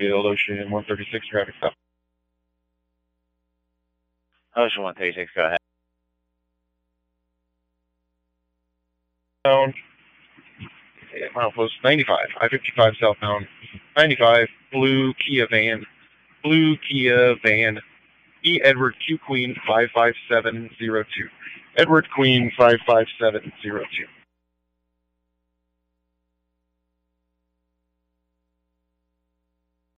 Field, Ocean 136, traffic stop. Ocean 136, go ahead. Down. Milepost 95, I-55 southbound, 95, blue Kia van, E. Edward Q Queen 55702. Edward Queen 55702.